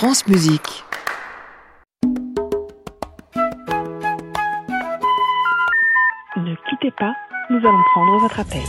France Musique. Ne quittez pas, nous allons prendre votre appel.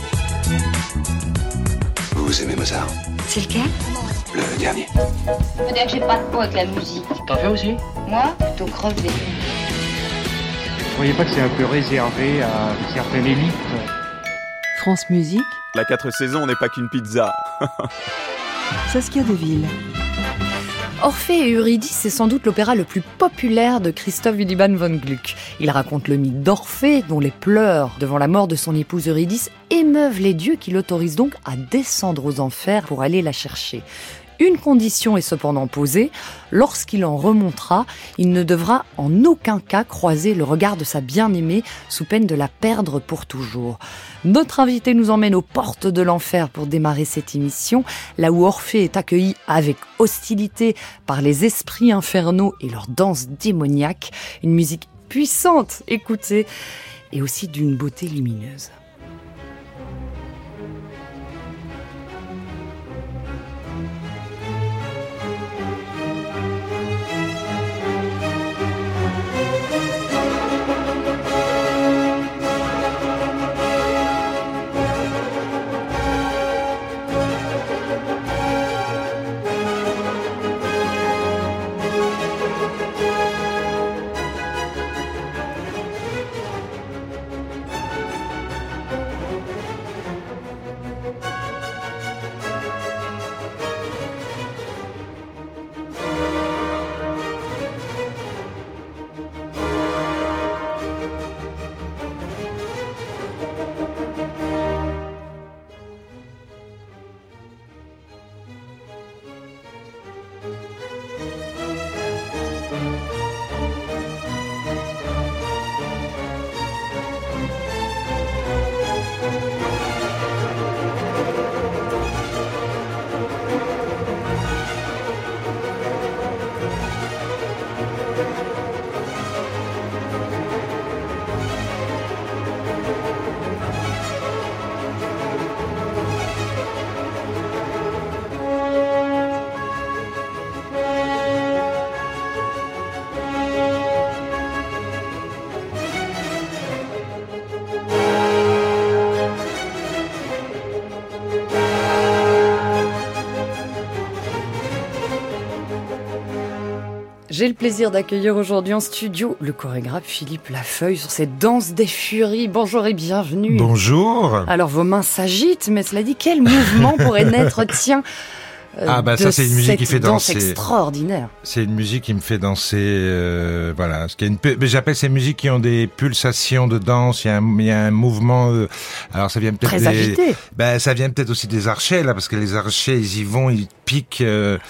Vous aimez Mozart? C'est lequel? Le dernier. Faut dire que j'ai pas de peau avec la musique. T'en fais aussi? Moi, plutôt crevé. Vous voyez pas que c'est un peu réservé à une certaine élite? France Musique, La 4 saisons n'est pas qu'une pizza. Saskia Deville. Orphée et Eurydice est sans doute l'opéra le plus populaire de Christoph Willibald von Gluck. Il raconte le mythe d'Orphée, dont les pleurs devant la mort de son épouse Eurydice émeuvent les dieux qui l'autorisent donc à descendre aux enfers pour aller la chercher. Une condition est cependant posée, lorsqu'il en remontera, il ne devra en aucun cas croiser le regard de sa bien-aimée sous peine de la perdre pour toujours. Notre invité nous emmène aux portes de l'enfer pour démarrer cette émission, là où Orphée est accueilli avec hostilité par les esprits infernaux et leur danse démoniaque, une musique puissante, écoutée, et aussi d'une beauté lumineuse. J'ai le plaisir d'accueillir aujourd'hui en studio le chorégraphe Philippe Lafeuille sur cette danse des furies. Bonjour et bienvenue. Bonjour. Alors vos mains s'agitent, mais cela dit, quel mouvement pourrait naître, tiens, ça c'est une musique qui fait danser. Extraordinaire. C'est une musique qui me fait danser, voilà. Mais j'appelle ces musiques qui ont des pulsations de danse. Il y a un mouvement. Alors ça vient peut-être très agité. Ça vient peut-être aussi des archers là, parce que les archers ils y vont, ils piquent.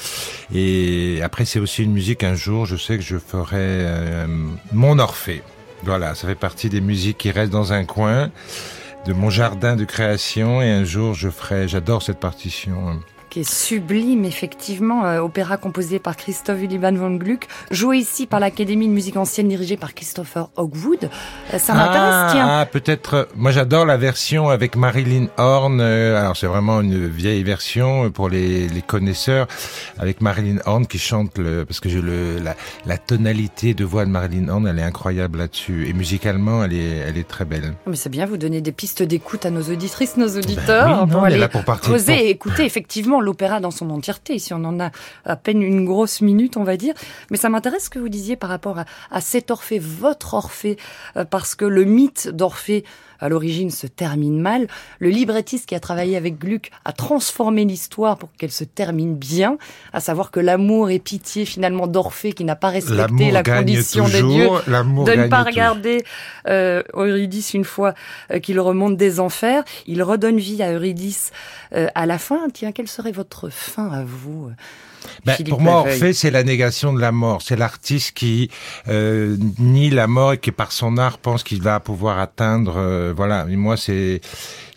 Et après c'est aussi une musique. Un jour, je sais que je ferai mon Orphée. Voilà, ça fait partie des musiques qui restent dans un coin de mon jardin de création. Et un jour, j'adore cette partition. Qui est sublime, effectivement, opéra composé par Christoph Willibald von Gluck, joué ici par l'Académie de musique ancienne dirigée par Christopher Hogwood. Ça m'intéresse, tiens. Peut-être, moi j'adore la version avec Marilyn Horne, alors c'est vraiment une vieille version pour les connaisseurs, avec Marilyn Horne qui chante parce que la tonalité de voix de Marilyn Horne, elle est incroyable là-dessus, et musicalement, elle est très belle. Mais c'est bien, vous donnez des pistes d'écoute à nos auditrices, nos auditeurs, pour aller creuser et écouter, effectivement, l'opéra dans son entièreté. Ici, on en a à peine une grosse minute, on va dire. Mais ça m'intéresse ce que vous disiez par rapport à cet Orphée, votre Orphée, parce que le mythe d'Orphée, à l'origine, se termine mal. Le librettiste qui a travaillé avec Gluck a transformé l'histoire pour qu'elle se termine bien, à savoir que l'amour et pitié, finalement, d'Orphée, qui n'a pas respecté la condition des dieux, de ne pas regarder Eurydice une fois qu'il remonte des enfers. Il redonne vie à Eurydice à la fin. Tiens, quelle serait votre fin à vous, pour moi, Orphée, c'est la négation de la mort. C'est l'artiste qui nie la mort et qui, par son art, pense qu'il va pouvoir atteindre. Voilà. Et moi, c'est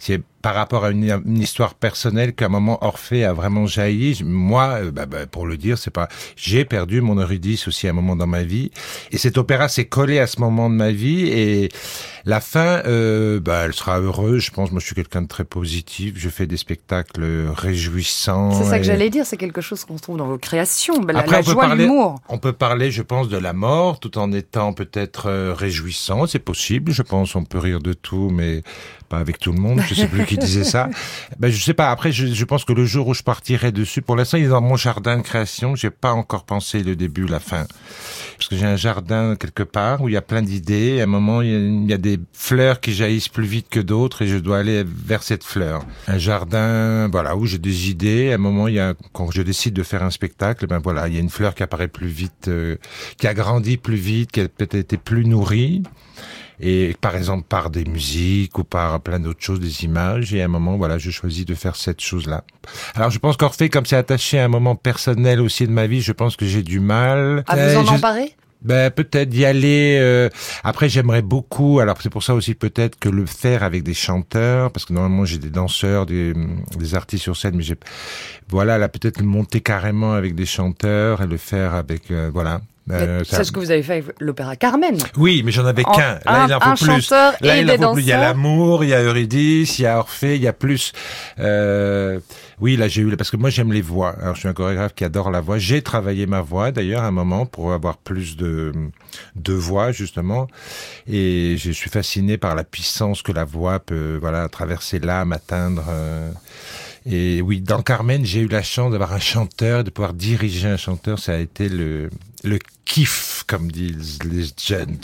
par rapport à une histoire personnelle qu'à un moment Orphée a vraiment jailli. Moi, pour le dire, j'ai perdu mon Eurydice aussi à un moment dans ma vie, et cet opéra s'est collé à ce moment de ma vie, et la fin, elle sera heureuse, je pense. Moi, je suis quelqu'un de très positif, je fais des spectacles réjouissants. C'est ça que j'allais dire, c'est quelque chose qu'on trouve dans vos créations, Après, la joie, l'humour. On peut parler, je pense, de la mort, tout en étant peut-être réjouissant, c'est possible, je pense, on peut rire de tout, mais pas avec tout le monde, je sais plus qui disait ça. Je sais pas, après, je pense que le jour où je partirai dessus, pour l'instant, il est dans mon jardin de création, j'ai pas encore pensé le début, la fin. Parce que j'ai un jardin quelque part où il y a plein d'idées, à un moment, il y a des fleurs qui jaillissent plus vite que d'autres, et je dois aller vers cette fleur. Un jardin, où j'ai des idées, à un moment, quand je décide de faire un spectacle, il y a une fleur qui apparaît plus vite, qui a grandi plus vite, qui a peut-être été plus nourrie. Et par exemple par des musiques ou par plein d'autres choses, des images, et à un moment, je choisis de faire cette chose-là. Alors je pense qu'Orphée, comme c'est attaché à un moment personnel aussi de ma vie, je pense que j'ai du mal. À vous en emparer ? Peut-être d'y aller. Après, j'aimerais beaucoup. Alors c'est pour ça aussi peut-être que le faire avec des chanteurs, parce que normalement j'ai des danseurs, des artistes sur scène, mais peut-être le monter carrément avec des chanteurs et le faire avec c'est ce que vous avez fait avec l'opéra Carmen. Oui, mais j'en avais qu'un. Là, il en faut plus. Chanteur là, et il en des faut danseurs. plus. Il y a l'amour, il y a Eurydice, il y a Orphée, il y a plus. Oui, là, parce que moi, j'aime les voix. Alors, je suis un chorégraphe qui adore la voix. J'ai travaillé ma voix, d'ailleurs, à un moment, pour avoir plus de voix, justement. Et je suis fasciné par la puissance que la voix peut, traverser l'âme, atteindre. Et oui, dans Carmen, j'ai eu la chance d'avoir un chanteur, de pouvoir diriger un chanteur. Ça a été le kiff, comme disent les jeunes.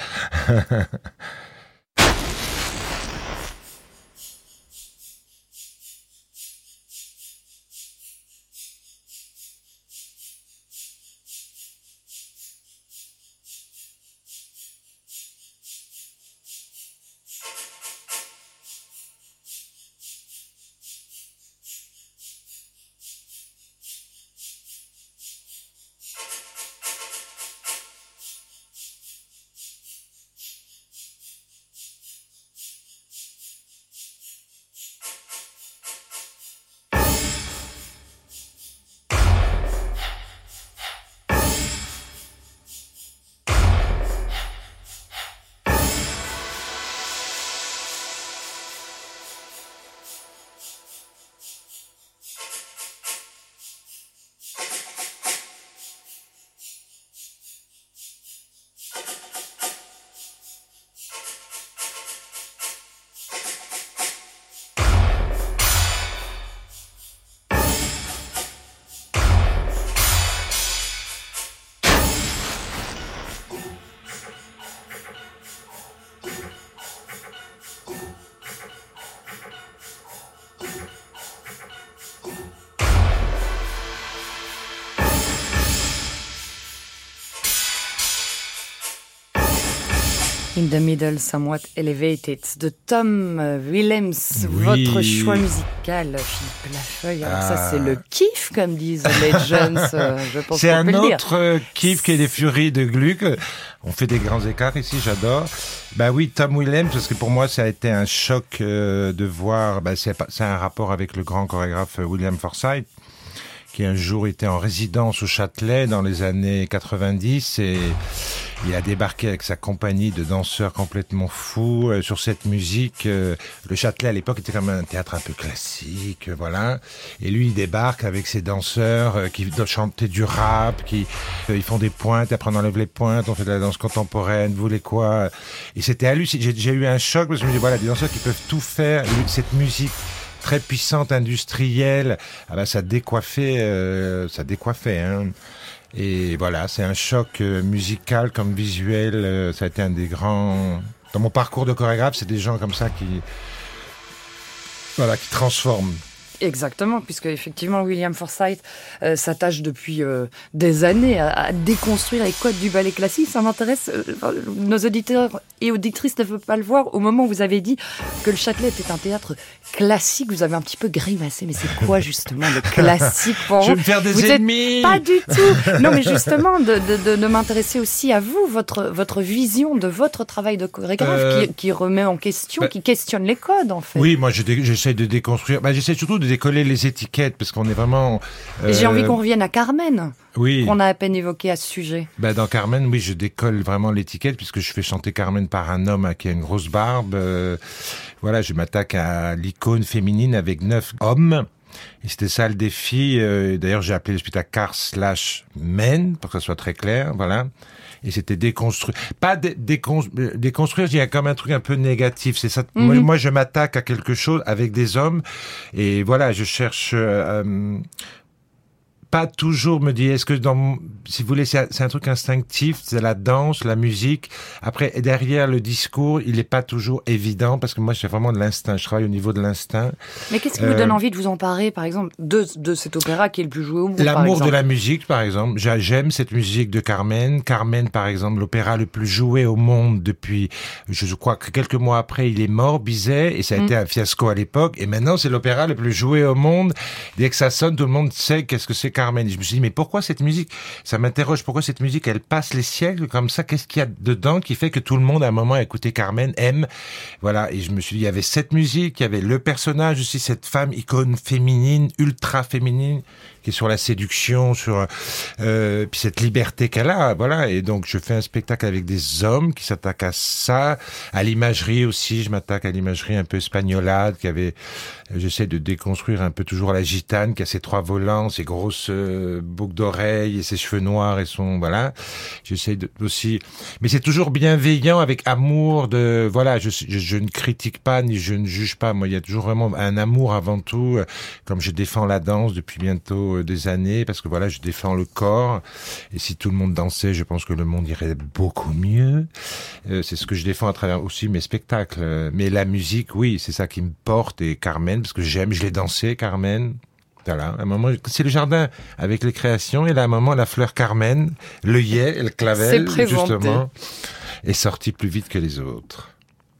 In the Middle, Somewhat Elevated, de Tom Willems, oui. Votre choix musical, Philippe Lafeuille. Alors ça, c'est le kiff, comme disent les jeunes, je pense c'est qu'on peut le dire. C'est un autre kiff qui est les Furies de Gluck. On fait des grands écarts ici, j'adore. Oui, Tom Willems, parce que pour moi, ça a été un choc de voir, c'est un rapport avec le grand chorégraphe William Forsythe, qui un jour était en résidence au Châtelet dans les années 90, et il a débarqué avec sa compagnie de danseurs complètement fous sur cette musique. Le Châtelet à l'époque était comme un théâtre un peu classique, voilà. Et lui, il débarque avec ses danseurs qui chantaient du rap, ils font des pointes, après on enlève les pointes, on fait de la danse contemporaine, vous voulez quoi? Et c'était hallucinant. J'ai eu un choc parce que je me dis, voilà, des danseurs qui peuvent tout faire, cette musique très puissante, industrielle, ça décoiffait, hein. Et voilà, c'est un choc musical comme visuel. Ça a été un des grands. Dans mon parcours de chorégraphe, c'est des gens comme ça qui transforment. Exactement, puisque effectivement William Forsythe s'attache depuis des années à déconstruire les codes du ballet classique. Ça m'intéresse, nos auditeurs et auditrices ne peuvent pas le voir. Au moment où vous avez dit que le Châtelet était un théâtre classique, vous avez un petit peu grimacé. Mais c'est quoi justement le classique pour vous? Je vais me faire des ennemis. Pas du tout. Non, mais justement de m'intéresser aussi à vous, votre vision de votre travail de chorégraphe qui remet en question, qui questionne les codes en fait. Oui, moi j'essaie de déconstruire. J'essaie surtout de décoller les étiquettes parce qu'on est vraiment. Et j'ai envie qu'on revienne à Carmen. Oui. Qu'on a à peine évoqué à ce sujet. Dans Carmen, oui, je décolle vraiment l'étiquette puisque je fais chanter Carmen par un homme qui a une grosse barbe. Voilà, je m'attaque à l'icône féminine avec 9 hommes. Et c'était ça le défi. D'ailleurs, j'ai appelé le spectacle Car/Men pour que ça soit très clair. Voilà. Et c'était déconstruire. Pas déconstruire, il y a comme un truc un peu négatif. C'est ça. Moi, je m'attaque à quelque chose avec des hommes. Et voilà, je cherche... pas toujours me dire, est-ce que si vous voulez, c'est un truc instinctif, c'est la danse, la musique. Après, derrière le discours, il n'est pas toujours évident parce que moi, c'est vraiment de l'instinct. Je travaille au niveau de l'instinct. Mais qu'est-ce qui vous donne envie de vous emparer, par exemple, de cet opéra qui est le plus joué au monde? L'amour de la musique, par exemple. J'aime cette musique de Carmen. Carmen, par exemple, l'opéra le plus joué au monde depuis, je crois que quelques mois après, il est mort, Bizet, et ça a été un fiasco à l'époque. Et maintenant, c'est l'opéra le plus joué au monde. Dès que ça sonne, tout le monde sait qu'est-ce que c'est Carmen. Et je me suis dit, mais pourquoi cette musique? Ça m'interroge, pourquoi cette musique, elle passe les siècles comme ça? Qu'est-ce qu'il y a dedans qui fait que tout le monde, à un moment, a écouté Carmen, aime? Voilà. Et je me suis dit, il y avait cette musique, il y avait le personnage aussi, cette femme icône féminine, ultra féminine, qui est sur la séduction, sur puis cette liberté qu'elle a, voilà. Et donc je fais un spectacle avec des hommes qui s'attaquent à ça, à l'imagerie aussi. Je m'attaque à l'imagerie un peu espagnolade, j'essaie de déconstruire un peu toujours la gitane qui a ses 3 volants, ses grosses boucles d'oreilles et ses cheveux noirs et voilà. J'essaie aussi, mais c'est toujours bienveillant avec amour voilà. Je ne critique pas ni je ne juge pas. Moi, il y a toujours vraiment un amour avant tout. Comme je défends la danse depuis bientôt des années, parce que voilà, je défends le corps, et si tout le monde dansait, je pense que le monde irait beaucoup mieux. C'est ce que je défends à travers aussi mes spectacles. Mais la musique, oui, c'est ça qui me porte, et Carmen, parce que je l'ai dansé, Carmen. Voilà, à un moment, c'est le jardin avec les créations, et là, à un moment, la fleur Carmen, l'œillet, le clavel, justement, est sortie plus vite que les autres.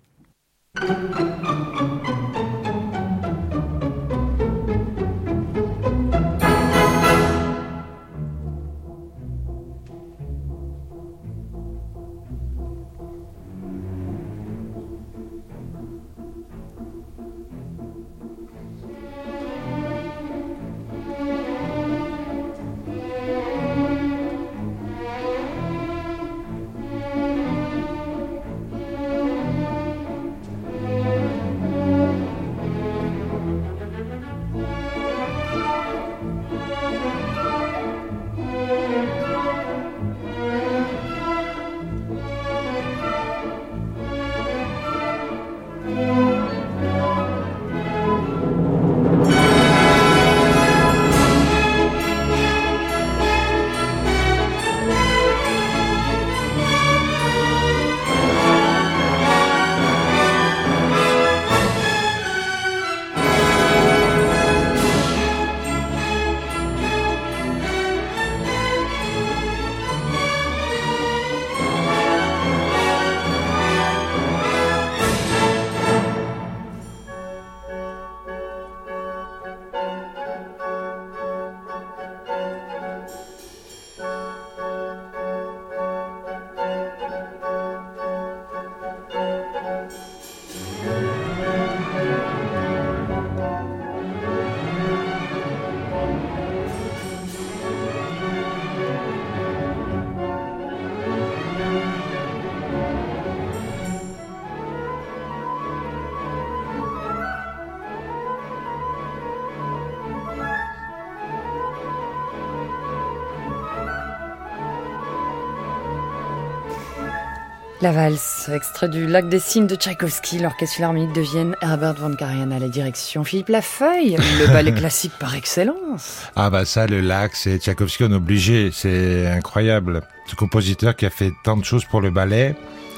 La valse, extrait du Lac des Cygnes de Tchaïkovski, l'Orchestre Philharmonique de Vienne, Herbert von Karajan à la direction, Philippe Lafeuille, le ballet classique par excellence. Ah bah ça, le Lac, c'est Tchaïkovski, on est obligé, c'est incroyable. Ce compositeur qui a fait tant de choses pour le ballet,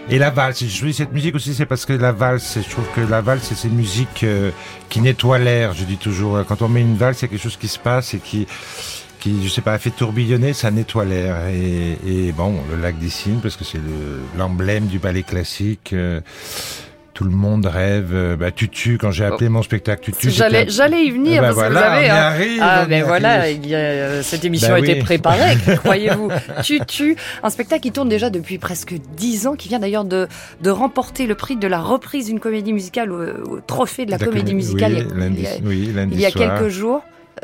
Et la valse, je choisis cette musique aussi, c'est parce que la valse, je trouve que la valse, c'est une musique qui nettoie l'air, je dis toujours. Quand on met une valse, il y a quelque chose qui se passe et qui je sais pas, fait tourbillonner, ça nettoie l'air. Et bon, le lac des Cygnes, parce que c'est l'emblème du ballet classique. Tout le monde rêve. Tutu, quand j'ai appelé mon spectacle Tutu, j'allais y venir, parce que vous savez. Cette émission a été préparée, croyez-vous. Tutu, un spectacle qui tourne déjà depuis presque 10 ans, qui vient d'ailleurs de remporter le prix de la reprise d'une comédie musicale au trophée de la comédie musicale il y a quelques jours.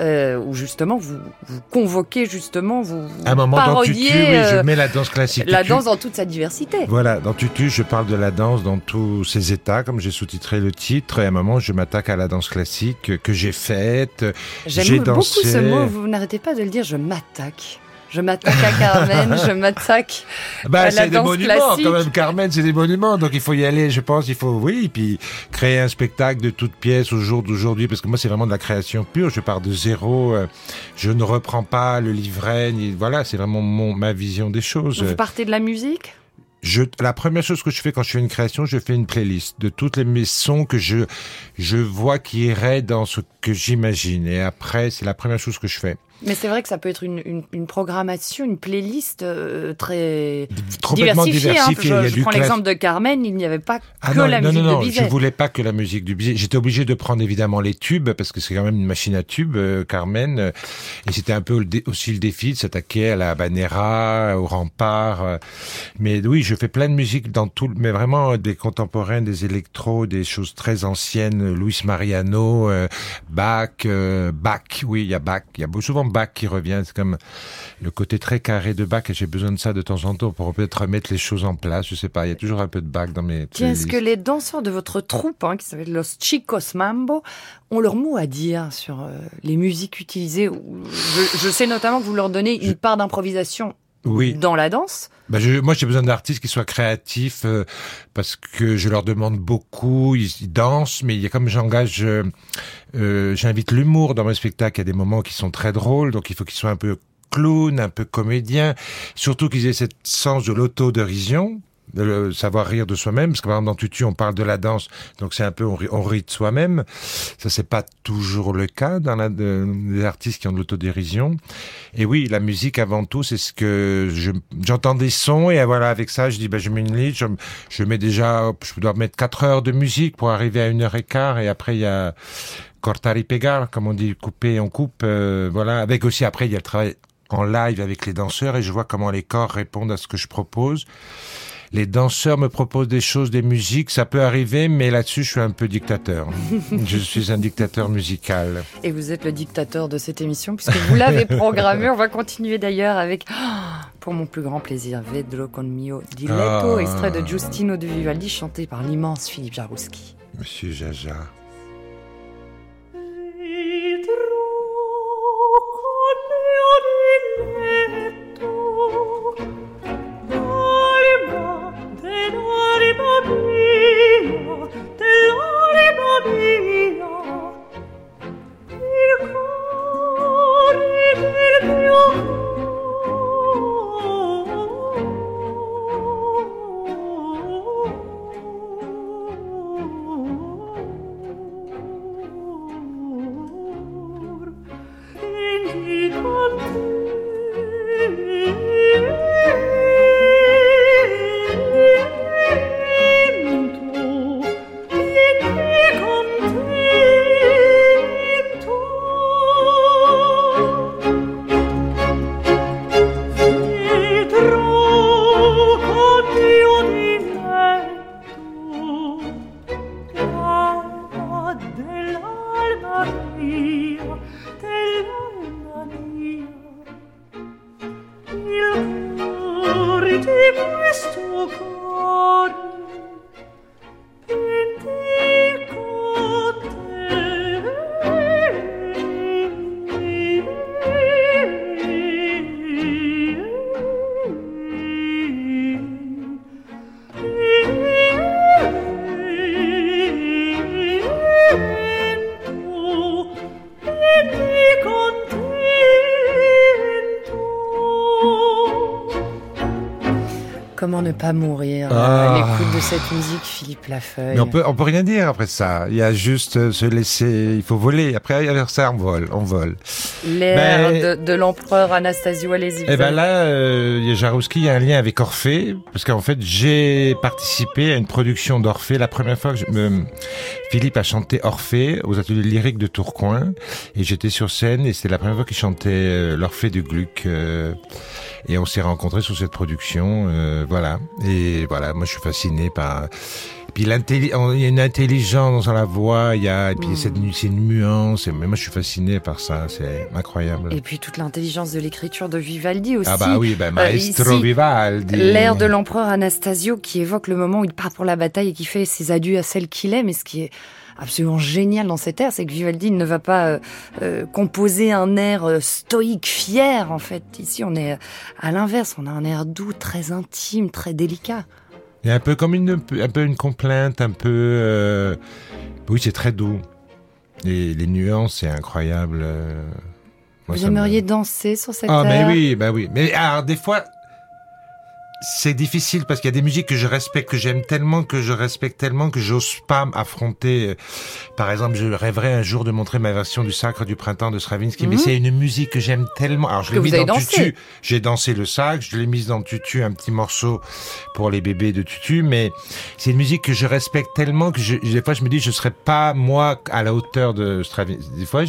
Où justement vous convoquez, vous un moment parodiez dans Tutu, je mets la danse classique. La danse dans toute sa diversité. Voilà, dans Tutu, je parle de la danse dans tous ses états, comme j'ai sous-titré le titre, et à un moment, je m'attaque à la danse classique que j'ai faite. J'aime beaucoup ce mot, vous n'arrêtez pas de le dire, je m'attaque. Je m'attaque à Carmen, je m'attaque à la danse classique. C'est des monuments quand même, Carmen, c'est des monuments. Donc il faut y aller, je pense, puis créer un spectacle de toutes pièces au jour d'aujourd'hui, parce que moi c'est vraiment de la création pure, je pars de zéro, je ne reprends pas le livret, voilà, c'est vraiment ma vision des choses. Vous partez de la musique ? La première chose que je fais quand je fais une création, je fais une playlist de toutes mes sons que je vois qui iraient dans ce que j'imagine. Et après, c'est la première chose que je fais. Mais c'est vrai que ça peut être une programmation, une playlist très diversifiée. Je prends l'exemple de Carmen, il n'y avait pas la musique de Bizet. Je voulais pas que la musique du Bizet. J'étais obligé de prendre évidemment les tubes, parce que c'est quand même une machine à tubes, Carmen. Et c'était un peu aussi le défi de s'attaquer à la habanera, au rempart. Mais oui, je fais plein de musique mais vraiment des contemporains, des électros, des choses très anciennes. Luis Mariano, Bach, oui, il y a Bach. Il y a souvent Bach qui revient, c'est comme le côté très carré de Bach, et j'ai besoin de ça de temps en temps pour peut-être remettre les choses en place, je sais pas, il y a toujours un peu de Bach dans mes playlists. Est-ce que les danseurs de votre troupe, qui s'appelle Los Chicos Mambo, ont leur mot à dire sur les musiques utilisées? Je sais notamment que vous leur donnez une part d'improvisation dans la danse. Moi, j'ai besoin d'artistes qui soient créatifs, parce que je leur demande beaucoup. Ils dansent, mais il y a comme j'invite l'humour dans mes spectacles. Il y a des moments qui sont très drôles, donc il faut qu'ils soient un peu clown, un peu comédien. Surtout qu'ils aient cette sens de l'autodérision, de savoir rire de soi-même, parce que par exemple dans Tutu on parle de la danse, donc c'est un peu on rit de soi-même. Ça c'est pas toujours le cas dans des artistes qui ont de l'autodérision. Et oui, la musique avant tout, c'est ce que j'entends des sons, et voilà, avec ça je dis je mets une liste, je mets déjà, je dois mettre 4 heures de musique pour arriver à 1h15, et après il y a cortar y pegar, comme on dit, couper, on coupe, voilà. Avec aussi après il y a le travail en live avec les danseurs, et je vois comment les corps répondent à ce que je propose. Les danseurs me proposent des choses, des musiques, ça peut arriver, mais là-dessus, je suis un peu dictateur. Je suis un dictateur musical. Et vous êtes le dictateur de cette émission, puisque vous l'avez programmé. On va continuer d'ailleurs avec, pour mon plus grand plaisir, Vedrò con mio diletto, extrait de Giustino de Vivaldi, chanté par l'immense Philippe Jarouski. Monsieur Jaja. comment ne pas mourir Ah. à l'écoute de cette musique, Philippe Lafeuille. Mais on peut rien dire après ça. Il y a juste se laisser, il faut voler. Après ça, on vole. L'air de l'empereur Anastasio, allez-y. Et ben là, Jarouski, il y a un lien avec Orphée, parce qu'en fait, j'ai participé à une production d'Orphée. La première fois que Philippe a chanté Orphée aux ateliers lyriques de Tourcoing, et j'étais sur scène, et c'était la première fois qu'il chantait l'Orphée de Gluck, et on s'est rencontrés sur cette production, voilà. Et voilà, moi je suis fasciné par... Puis il y a une intelligence dans la voix, et puis c'est une nuance, et moi je suis fasciné par ça, c'est incroyable. Et puis toute l'intelligence de l'écriture de Vivaldi aussi. Ah bah oui, maestro ici, Vivaldi. L'air de l'empereur Anastasio qui évoque le moment où il part pour la bataille et qui fait ses adieux à celle qu'il aime. Et ce qui est absolument génial dans cet air, c'est que Vivaldi ne va pas composer un air stoïque, fier en fait. Ici on est à l'inverse, on a un air doux, très intime, très délicat. Il y a un peu comme une complainte, oui, c'est très doux. Et les nuances, c'est incroyable. Vous aimeriez danser sur cette air? mais oui. Mais alors, des fois, c'est difficile parce qu'il y a des musiques que je respecte, que j'aime tellement, que j'ose pas affronter. Par exemple, je rêverais un jour de montrer ma version du Sacre du printemps de Stravinsky, mais c'est une musique que j'aime tellement. Alors, je l'ai mis dans Tutu. J'ai dansé le Sacre, je l'ai mise dans Tutu, un petit morceau pour les bébés de Tutu, mais c'est une musique que je respecte tellement que des fois je me dis je serais pas moi à la hauteur de Stravinsky. Des fois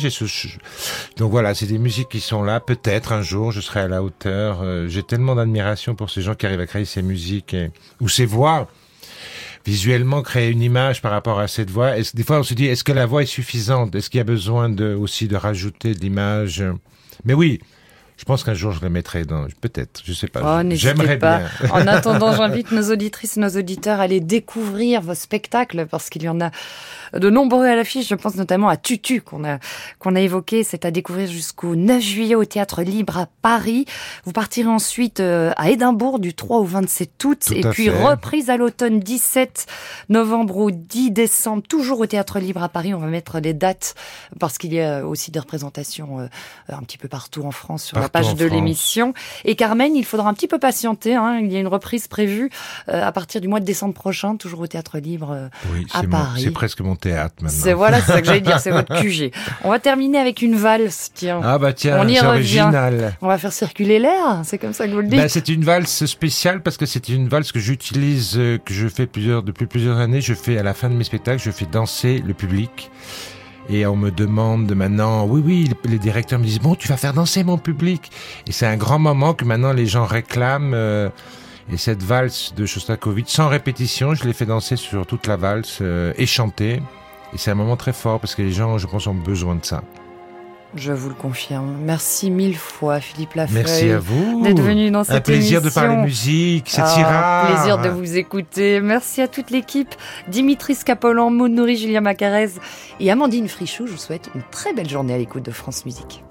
donc voilà, c'est des musiques qui sont là. Peut-être un jour je serai à la hauteur. J'ai tellement d'admiration pour ces gens qui arrivent à créer ces musiques ou ces voix. Visuellement, créer une image par rapport à cette voix. Des fois, on se dit, est-ce que la voix est suffisante? Est-ce qu'il y a besoin aussi de rajouter de l'image? Mais oui, je pense qu'un jour, je la mettrai dans... Peut-être, je sais pas. J'aimerais bien. En attendant, j'invite nos auditrices, nos auditeurs à aller découvrir vos spectacles parce qu'il y en a de nombreux à l'affiche. Je pense notamment à Tutu qu'on a évoqué. C'est à découvrir jusqu'au 9 juillet au Théâtre Libre à Paris. Vous partirez ensuite à Édimbourg du 3 au 27 août. Et puis reprise à l'automne 17 novembre au 10 décembre, toujours au Théâtre Libre à Paris. On va mettre les dates parce qu'il y a aussi des représentations un petit peu partout en France sur la page de l'émission. Et Carmen, il faudra un petit peu patienter. Il y a une reprise prévue à partir du mois de décembre prochain, toujours au Théâtre Libre à Paris. C'est presque mon théâtre maintenant. C'est ça que j'allais dire, c'est votre QG. On va terminer avec une valse, tiens. Ah bah tiens, on y c'est revient. Original. On va faire circuler l'air, c'est comme ça que vous le dites. C'est une valse spéciale parce que c'est une valse que j'utilise, que je fais depuis plusieurs années. Je fais à la fin de mes spectacles, je fais danser le public. Et on me demande maintenant, oui, les directeurs me disent, bon, tu vas faire danser mon public. Et c'est un grand moment que maintenant les gens réclament. Et cette valse de Shostakovich, sans répétition, je l'ai fait danser sur toute la valse et chanter. Et c'est un moment très fort parce que les gens, je pense, ont besoin de ça. Je vous le confirme. Merci 1000 fois, Philippe Lafeuille. Merci à vous. D'être venu dans cette émission. Un plaisir de parler musique, c'est si rare. Plaisir de vous écouter. Merci à toute l'équipe. Dimitri Scapolan, Maud Nourri, Julien Macarez et Amandine Frichou. Je vous souhaite une très belle journée à l'écoute de France Musique.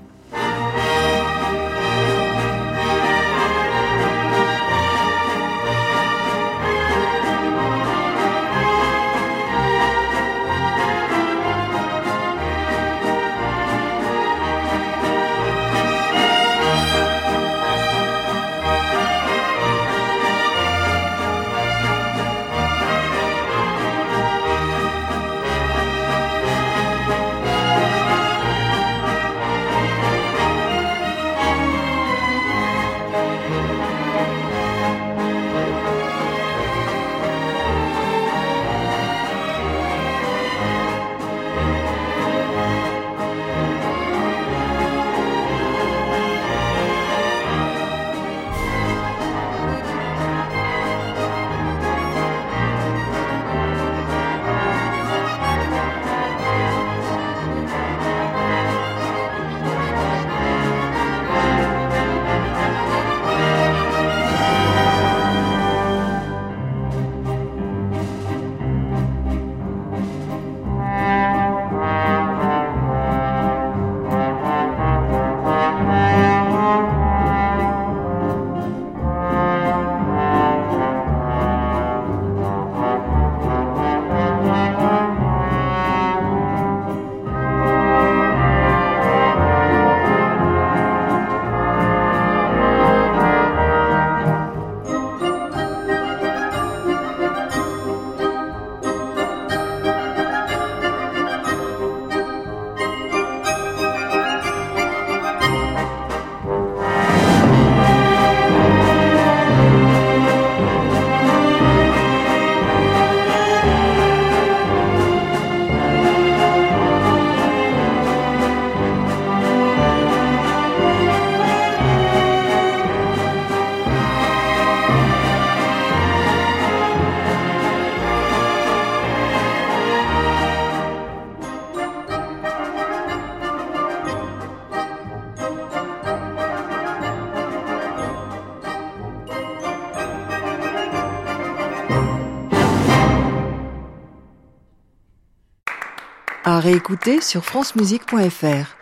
réécouter sur francemusique.fr.